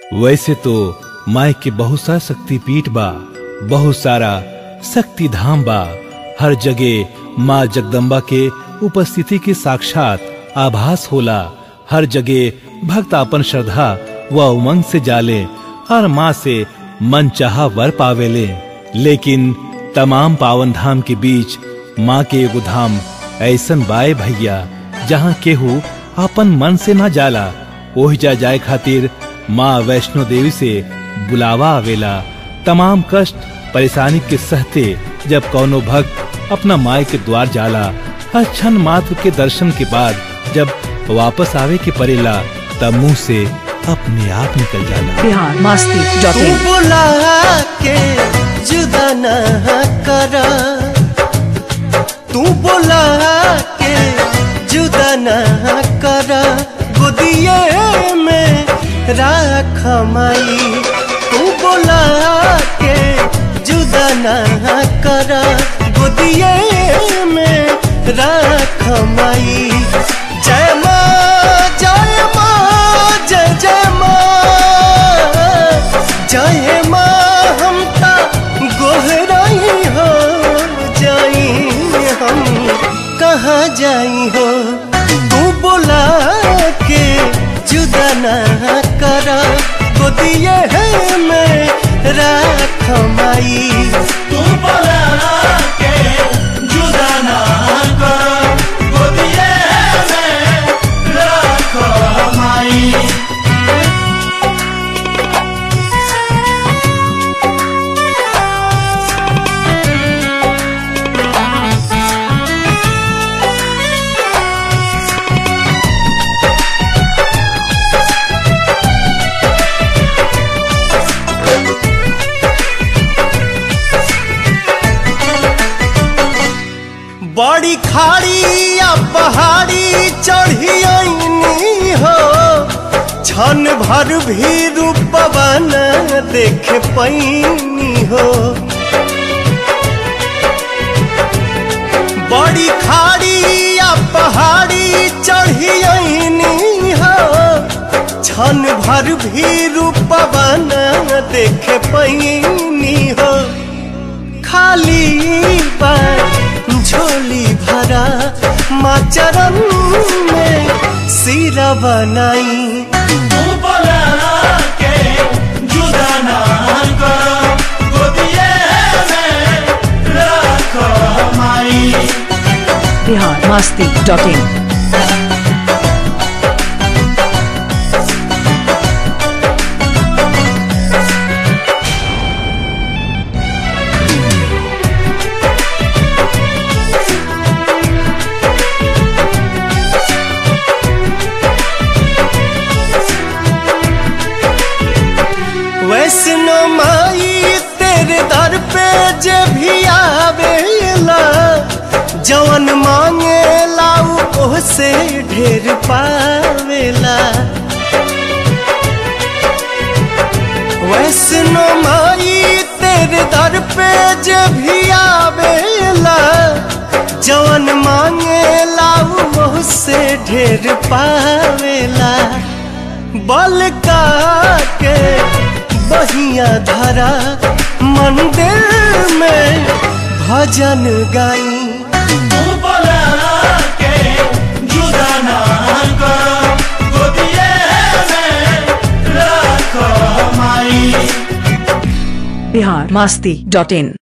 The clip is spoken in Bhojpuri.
वैसे तो माई के बहुत सारा शक्ति पीठ बा, बहुत सारा शक्ति धाम बा। हर जगह माँ जगदम्बा के उपस्थिति के साक्षात आभास होला। हर जगह भक्त अपन श्रद्धा व उमंग से जाले और माँ से मन चाहा वर पावेले। लेकिन तमाम पावन धाम के बीच माँ के एगो धाम ऐसन बाए भैया जहाँ केहू अपन मन से ना जाला। ओहि जा जाए खातिर माँ वैष्णो देवी से बुलावा आवेला। तमाम कष्ट परेशानी के सहते जब कौनो भक्त अपना माई के द्वार जाला, हर क्षण मात्र के दर्शन के बाद जब वापस आवे के परेला तब मुंह से अपने आप निकल जाला। बिहारमस्ती.in बुला के जुदा न करा, तू बुला के जुदा न करा, गोदिए में राख माई। तू बुला के जुदा न करा, गोदिए में राख माई। जय माँ जय माँ जय जय माँ, जय माँ हम ता गोहराई हो जाई, हम कहाँ जाई हो। तू बुला के जुदा न करा, गोदिए में राख माई। तू बुला के जुदा न करा, गोदिए में राख माई। बड़ी खाड़ी या पहाड़ी चढ़ी आईनी हो, क्षण भर भी रूपवा न देख पैनी हो। बड़ी खाड़ी या पहाड़ी चढ़ी आईनी हो, क्षण भर भी रूपवा न देख पैनी हो। खाली बात झोली भरा माँ चरण में सिरा बनाई। तू बुला के जुदा न करा, गोदिए में राख माई। बिहारमस्ती.in वैष्णो माई तेरे दर पे जे भी आवेला, जवन मांगेला उ से ढेर पावेला। वैष्णो माई तेरे दर पे जे भी आवेला, जवन मांगेला उ से ढेर पावेला। बल का के बहिया धरा मंदिर में भजन गाई। तू बुला के जुदा न करा, गोदिए में राख माई। बिहारमस्ती.in